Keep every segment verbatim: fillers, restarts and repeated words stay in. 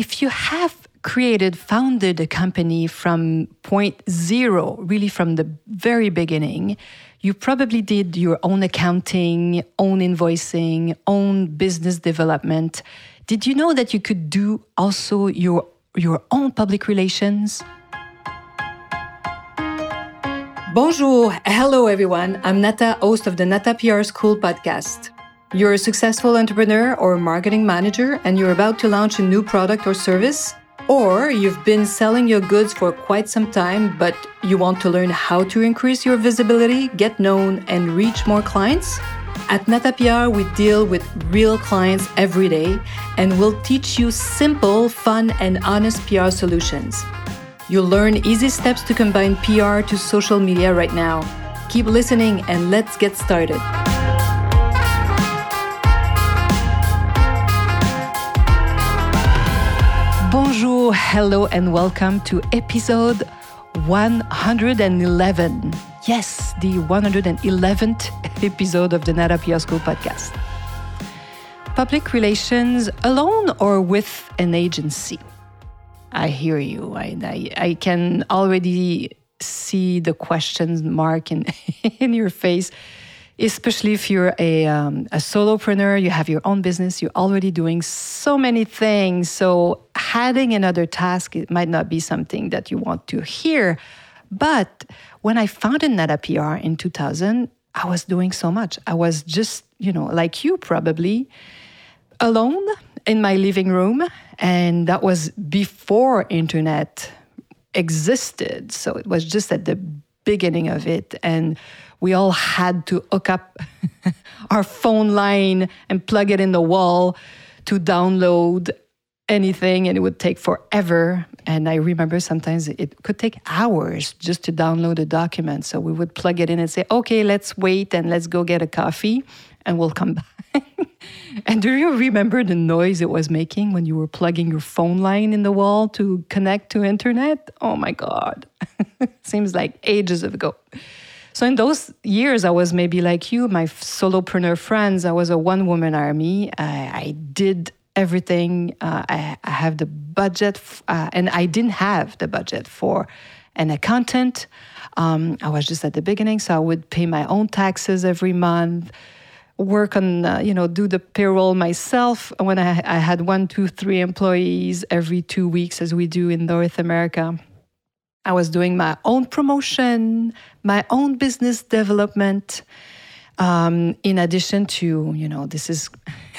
if you have created, founded a company from point zero, really from the very beginning, you probably did your own accounting, own invoicing, own business development. Did you know that you could do also your, your own public relations? Bonjour, hello everyone. I'm Nata, host of the Nata P R School podcast. You're a successful entrepreneur or marketing manager and you're about to launch a new product or service? Or you've been selling your goods for quite some time, but you want to learn how to increase your visibility, get known, and reach more clients? At Nata P R, we deal with real clients every day and we'll teach you simple, fun, and honest P R solutions. You'll learn easy steps to combine P R to social media right now. Keep listening and let's get started. Bonjour, hello, and welcome to episode one hundred eleven. Yes, the one hundred eleventh episode of the Nata P R School podcast. Public relations alone or with an agency? I hear you. I, I, I can already see the question mark in, in your face, especially if you're a, um, a solopreneur, you have your own business, you're already doing so many things. So adding another task, it might not be something that you want to hear. But when I founded Nata P R in two thousand, I was doing so much. I was just, you know, like you probably, alone in my living room, and that was before internet existed. So it was just at the beginning of it, and we all had to hook up our phone line and plug it in the wall to download anything, and it would take forever. And I remember sometimes it could take hours just to download a document. So we would plug it in and say, okay, let's wait and let's go get a coffee and we'll come back. And do you remember the noise it was making when you were plugging your phone line in the wall to connect to internet? Oh my God. Seems like ages ago. So in those years, I was maybe like you, my solopreneur friends. I was a one-woman army. I, I did everything. Uh, I, I have the budget, f- uh, and I didn't have the budget for an accountant. Um, I was just at the beginning, so I would pay my own taxes every month, work on, uh, you know, do the payroll myself when I, I had one, two, three employees every two weeks, as we do in North America. I was doing my own promotion, my own business development, um, in addition to, you know, this is...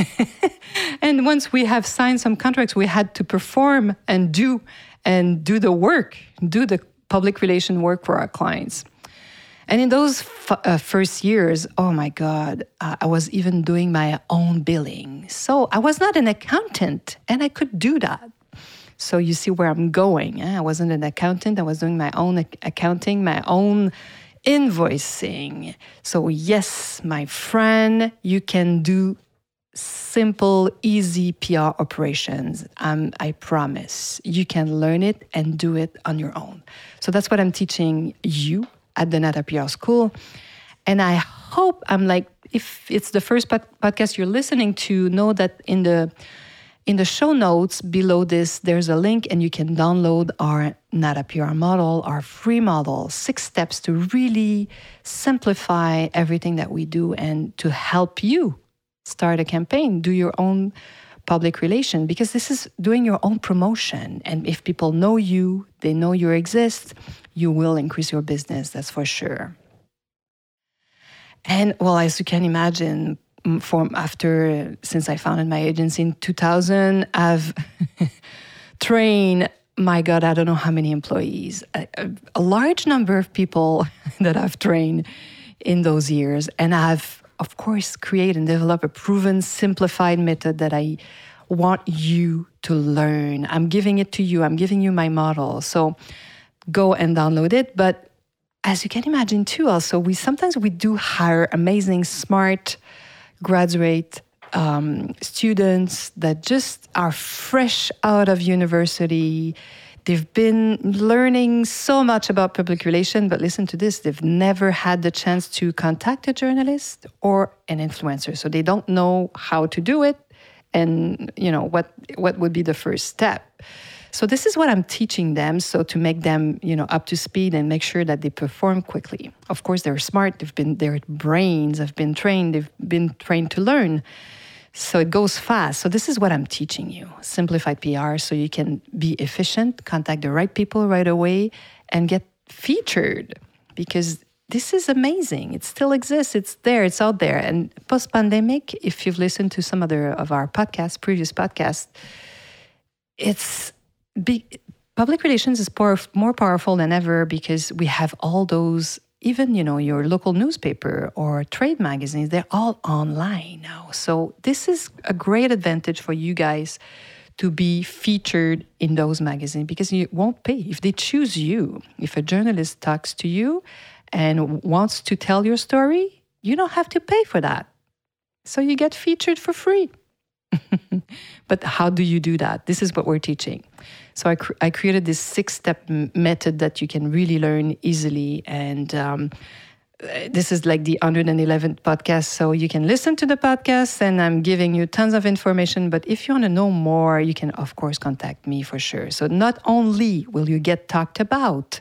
And once we have signed some contracts, we had to perform and do and do the work, do the public relation work for our clients. And in those f- uh, first years, oh my God, uh, I was even doing my own billing. So I was not an accountant, and I could do that. So you see where I'm going. Eh? I wasn't an accountant. I was doing my own ac- accounting, my own invoicing. So yes, my friend, you can do simple, easy P R operations. Um, I promise. You can learn it and do it on your own. So that's what I'm teaching you at the Nata P R School. And I hope I'm like, if it's the first pod- podcast you're listening to, know that in the in the show notes below this, there's a link and you can download our Nata P R model, our free model, six steps to really simplify everything that we do and to help you start a campaign, do your own public relation, because this is doing your own promotion. And if people know you, they know you exist, you will increase your business, that's for sure. And well, as you can imagine, from after, since I founded my agency in two thousand, I've trained, my God, I don't know how many employees, a, a, a large number of people that I've trained in those years. And I've, of course, create and develop a proven, simplified method that I want you to learn. I'm giving it to you. I'm giving you my model. So go and download it. But as you can imagine too, also, we sometimes we do hire amazing, smart graduate um, students that just are fresh out of university. They've been learning so much about public relations, but listen to this, they've never had the chance to contact a journalist or an influencer. So they don't know how to do it, and, you know, what what would be the first step. So this is what I'm teaching them, so to make them, you know, up to speed and make sure that they perform quickly. Of course, they're smart. They've been, their brains have been trained. They've been trained to learn. So it goes fast. So this is what I'm teaching you. Simplified P R, so you can be efficient, contact the right people right away, and get featured. Because this is amazing. It still exists. It's there. It's out there. And post-pandemic, if you've listened to some other of our podcasts, previous podcasts, it's... Be, public relations is power, more powerful than ever because we have all those, even, you know, your local newspaper or trade magazines, they're all online now. So this is a great advantage for you guys to be featured in those magazines because you won't pay. If they choose you, if a journalist talks to you and wants to tell your story, you don't have to pay for that. So you get featured for free. But how do you do that? This is what we're teaching. So I, cr- I created this six-step m- method that you can really learn easily. And um, this is like the one hundred eleventh podcast. So you can listen to the podcast and I'm giving you tons of information. But if you want to know more, you can, of course, contact me for sure. So not only will you get talked about,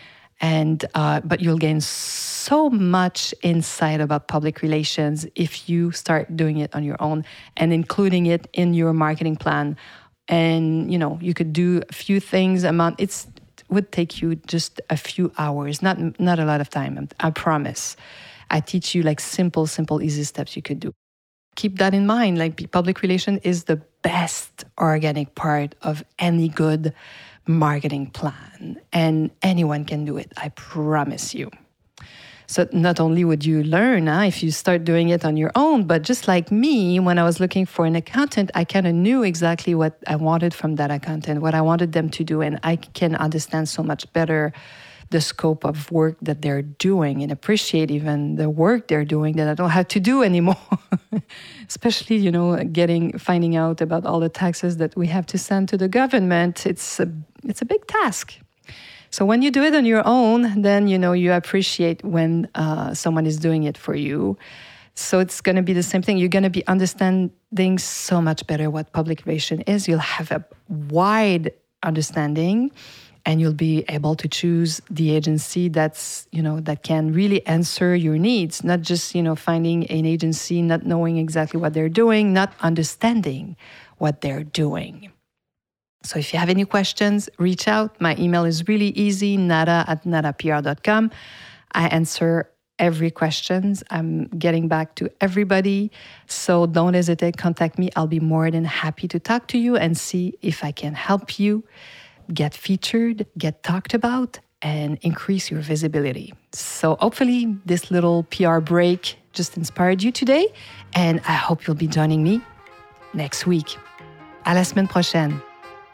and uh, but you'll gain so much insight about public relations if you start doing it on your own and including it in your marketing plan. And, you know, you could do a few things. Amount it's it would take you just a few hours, not not a lot of time. I promise. I teach you like simple, simple, easy steps you could do. Keep that in mind. Like public relation is the best organic part of any good marketing plan, and anyone can do it, I promise you. So not only would you learn huh, if you start doing it on your own, but just like me, when I was looking for an accountant, I kind of knew exactly what I wanted from that accountant, what I wanted them to do, and I can understand so much better the scope of work that they're doing and appreciate even the work they're doing that I don't have to do anymore. Especially, you know, getting, finding out about all the taxes that we have to send to the government. It's a, it's a big task. So when you do it on your own, then, you know, you appreciate when uh, someone is doing it for you. So it's going to be the same thing. You're going to be understanding so much better what public relation is. You'll have a wide understanding, and you'll be able to choose the agency that's, you know, that can really answer your needs, not just, you know, finding an agency, not knowing exactly what they're doing, not understanding what they're doing. So if you have any questions, reach out. My email is really easy, nada at nada p r dot com. I answer every question. I'm getting back to everybody. So don't hesitate, contact me. I'll be more than happy to talk to you and see if I can help you get featured, get talked about, and increase your visibility. So hopefully this little P R break just inspired you today, and I hope you'll be joining me next week. À la semaine prochaine.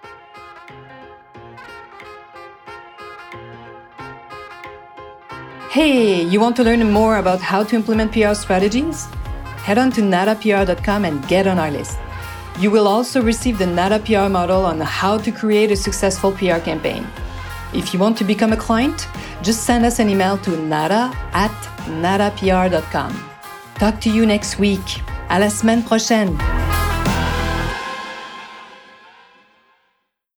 Hey, you want to learn more about how to implement P R strategies? Head on to nada p r dot com and get on our list. You will also receive the Nada P R model on how to create a successful P R campaign. If you want to become a client, just send us an email to nada at nada p r dot com. Talk to you next week. À la semaine prochaine.